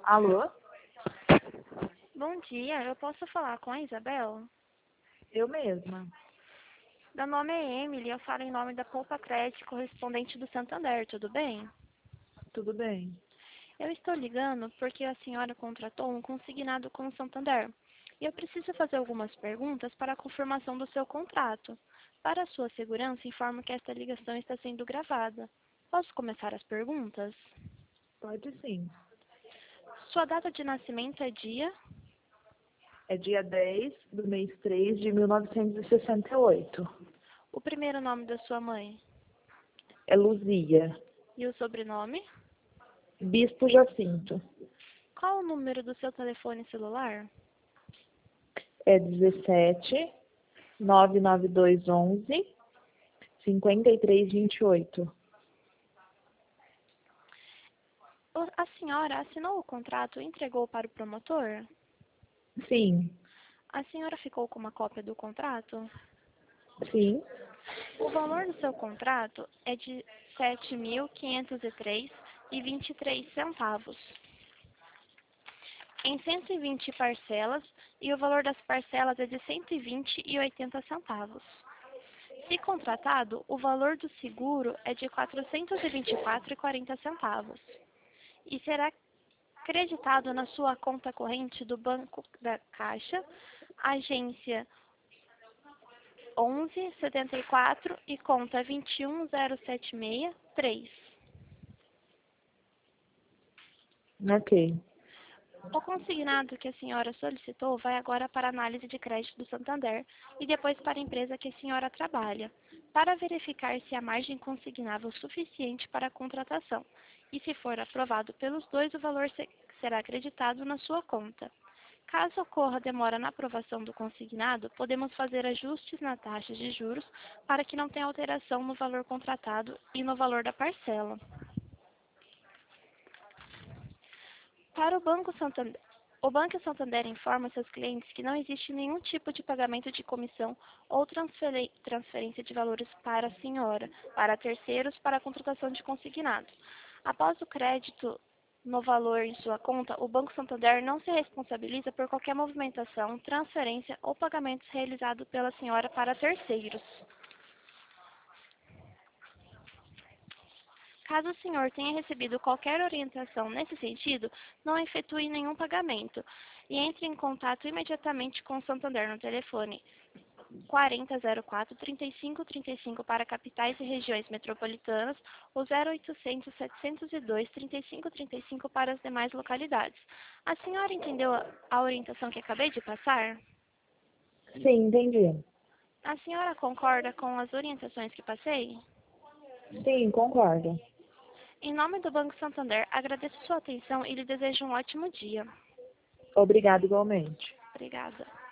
Alô? Bom dia, eu posso falar com a Isabel? Eu mesma. Meu nome é Emily, eu falo em nome da Poupa Crédito, correspondente do Santander, tudo bem? Tudo bem? Eu estou ligando porque a senhora contratou um consignado com o Santander. E eu preciso fazer algumas perguntas para a confirmação do seu contrato. Para a sua segurança, informo que esta ligação está sendo gravada. Posso começar as perguntas? Pode sim. Sua data de nascimento é dia? É dia 10 do mês 3 de 1968. O primeiro nome da sua mãe? É Luzia. E o sobrenome? Bispo Jacinto. Qual o número do seu telefone celular? É 17 99211 5328. A senhora assinou o contrato e entregou para o promotor? Sim. A senhora ficou com uma cópia do contrato? Sim. O valor do seu contrato é de R$ 7.503,23 em 120 parcelas e o valor das parcelas é de R$ 120,80. Se contratado, o valor do seguro é de R$ 424,40 e será creditado na sua conta corrente do Banco da Caixa, agência 1174 e conta 21076-3. Ok. O consignado que a senhora solicitou vai agora para a análise de crédito do Santander e depois para a empresa que a senhora trabalha, para verificar se há margem consignável suficiente para a contratação. E se for aprovado pelos dois, o valor será acreditado na sua conta. Caso ocorra demora na aprovação do consignado, podemos fazer ajustes na taxa de juros para que não tenha alteração no valor contratado e no valor da parcela. Para o Banco Santander informa seus clientes que não existe nenhum tipo de pagamento de comissão ou transferência de valores para a senhora, para terceiros, para a contratação de consignados. Após o crédito no valor em sua conta, o Banco Santander não se responsabiliza por qualquer movimentação, transferência ou pagamentos realizados pela senhora para terceiros. Caso o senhor tenha recebido qualquer orientação nesse sentido, não efetue nenhum pagamento e entre em contato imediatamente com o Santander no telefone 4004-3535 para capitais e regiões metropolitanas ou 0800-702-3535 para as demais localidades. A senhora entendeu a orientação que acabei de passar? Sim, entendi. A senhora concorda com as orientações que passei? Sim, concordo. Em nome do Banco Santander, agradeço sua atenção e lhe desejo um ótimo dia. Obrigada igualmente. Obrigada.